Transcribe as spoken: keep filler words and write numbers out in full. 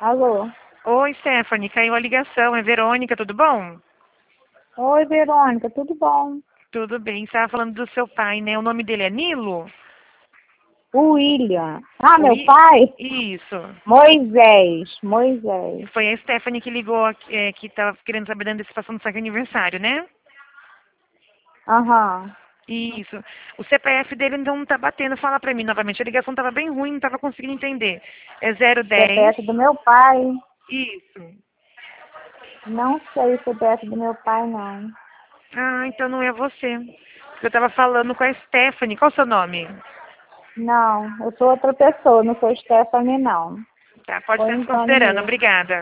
Alô? Oi, Stephanie, caiu a ligação. É Verônica, tudo bom? Oi, Verônica, tudo bom? Tudo bem. Você estava falando do seu pai, né? O nome dele é Nilo? O William. Ah, O meu I... pai? Isso. Moisés, Moisés. Foi a Stephanie que ligou, é, que estava querendo saber da antecipação do seu aniversário, né? Aham. Isso. O C P F dele então não tá batendo. Fala pra mim novamente. A ligação tava bem ruim, não tava conseguindo entender. É zero dez. C P F do meu pai. Isso. Não sei o C P F do meu pai, não. Ah, então não é você. Eu tava falando com a Stephanie. Qual o seu nome? Não, eu sou outra pessoa, não sou Stephanie, não. Tá, pode Por estar enquanto desconsiderando. mesmo. Obrigada.